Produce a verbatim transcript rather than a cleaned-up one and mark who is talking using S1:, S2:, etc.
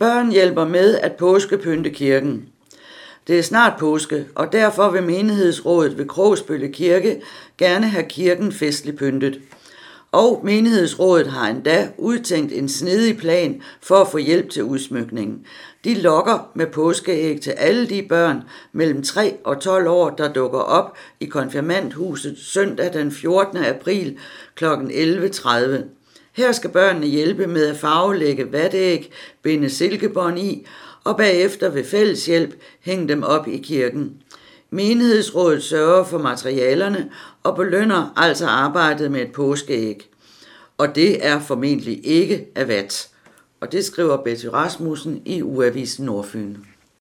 S1: Børn hjælper med at påskepynte kirken. Det er snart påske, og derfor vil menighedsrådet ved Krogsbølle Kirke gerne have kirken festligt pyntet. Og menighedsrådet har endda udtænkt en snedig plan for at få hjælp til udsmykningen. De lokker med påskeæg til alle de børn mellem tre og tolv år, der dukker op i konfirmandhuset søndag den fjortende april kl. elleve tredive. Her skal børnene hjælpe med at farvelægge vatæg, binde silkebånd i, og bagefter ved fælleshjælp hænge dem op i kirken. Menighedsrådet sørger for materialerne og belønner altså arbejdet med et påskeæg. Og det er formentlig ikke af vat. Og det skriver Betty Rasmussen i Ugeavisen Nordfyn.